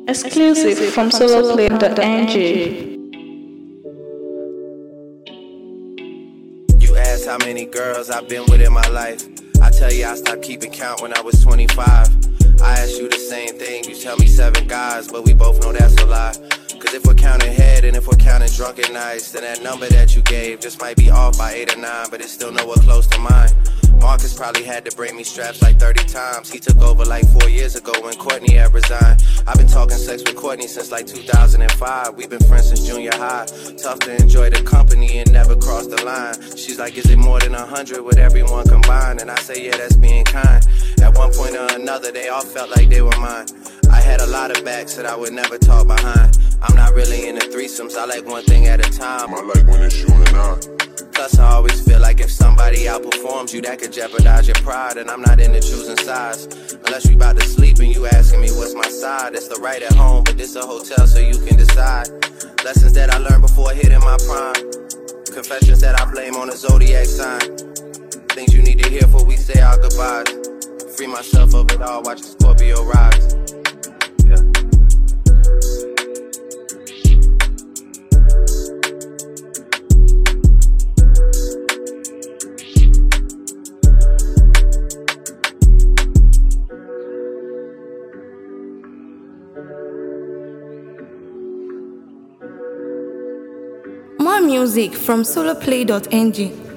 Exclusive from soloplane.ng. You ask how many girls I've been with in my life. I tell you I stopped keeping count when I was 25. I ask you the same thing, you tell me 7 guys, but we both know that's a lie. Cause if we're counting head and if we're counting drunken nights, then that number that you gave just might be off by 8 or 9, but it's still nowhere close to mine. Marcus probably had to bring me straps like 30 times. He took over like 4 years ago when Courtney had resigned. I've been talking sex with Courtney since like 2005. We've been friends since junior high. Tough to enjoy the company and never cross the line. She's like, is it more than 100 with everyone combined? And I say, yeah, that's being kind. At one point or another, they all felt like they were mine. I had a lot of backs that I would never talk behind. I'm not really into threesomes, I like one thing at a time. I like when it's you and I. Plus I always feel like if somebody outperforms you, that could jeopardize your pride. And I'm not into choosing sides, unless we about to sleep and you asking me what's my side. It's the right at home, but this a hotel so you can decide. Lessons that I learned before hitting my prime. Confessions that I blame on a zodiac sign. Things you need to hear before we say our goodbyes. Free myself of it all, watch the Scorpio rise. Yeah. More music from soloplay.ng.